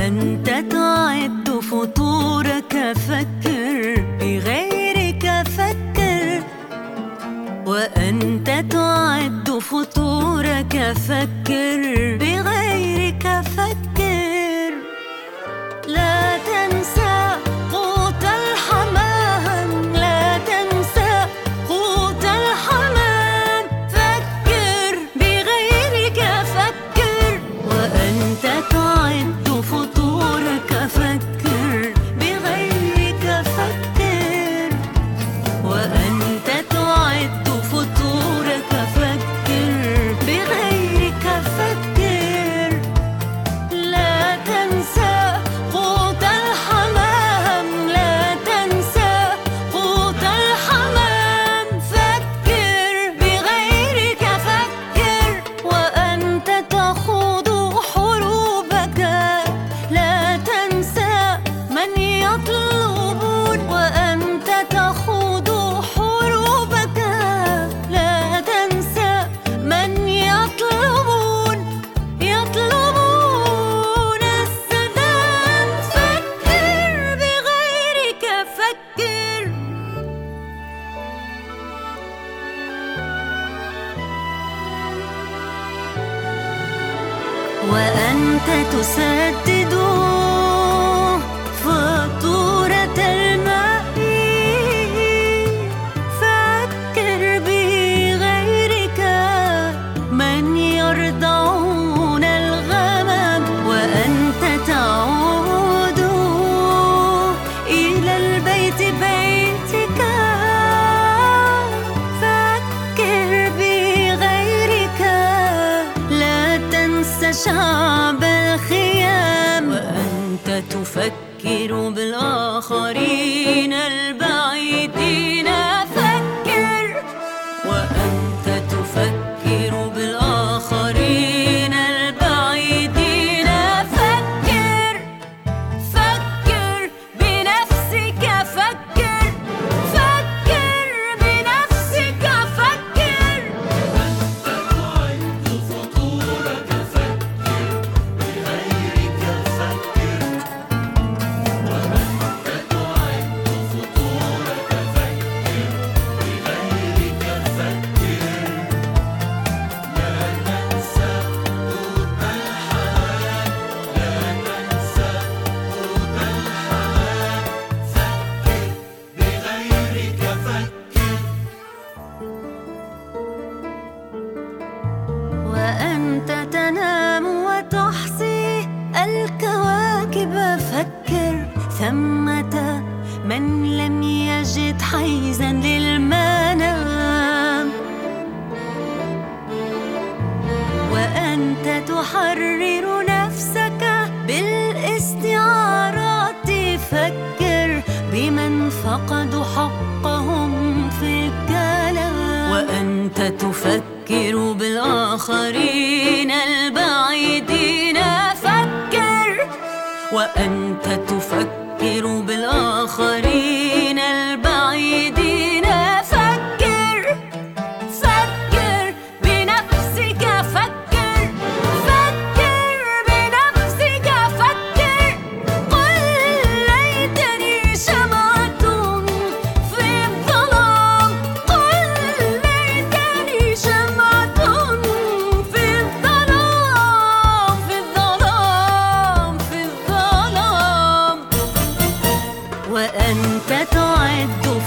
وأنت تعد فطورك فكر بغيرك فكر، وأنت تعد فطورك فكر بغيرك فكر. لا تنسى قوت الحمام، لا تنسى قوت الحمام، فكر بغيرك فكر. وأنت تعد فطورك فكر بغيرك فكر، وأنت تعد فطورك فكر بغيرك فكر. لا تنسى قوت الحمام، لا تنسى قوت الحمام، فكر بغيرك فكر. وأنت تخوض حروبك لا تنسى من يطلبون، وأنت تخوض حروبك لا تنسى من يطلبون السلام، فكر بغيرك فكر. وأنت تسدد فاتورة الماء، فكر بغيرك من يرضعون الغمام. وأنت تعود إلى البيت بيتك، فكر بغيرك لا تنسى شعب الخيام. وأنت تفكر بالآخرين البعيدين، فكر. وأنت تفكر بالآخرين البعيدين، فكر. فكر بنفسك فكر، فكر بنفسك فكر. وأنت تنام وتحصي الكواكب، فكر. ثمة من لم يجد حيزا للمنام، وأنت تحرر نفسك بالاستعارات، فكر بمن فقدوا حقهم في الكلام. وأنت تفكر بالآخرين البعيدين، فكر. وأنت تفكر بالآخرين البعيدين، فكر. فكر بنفسك فكر، فكر بنفسك فكر. قل ليتني شمعة في الظلام، قل ليتني شمعة في الظلام، في الظلام، في الظلام. وأنت تعد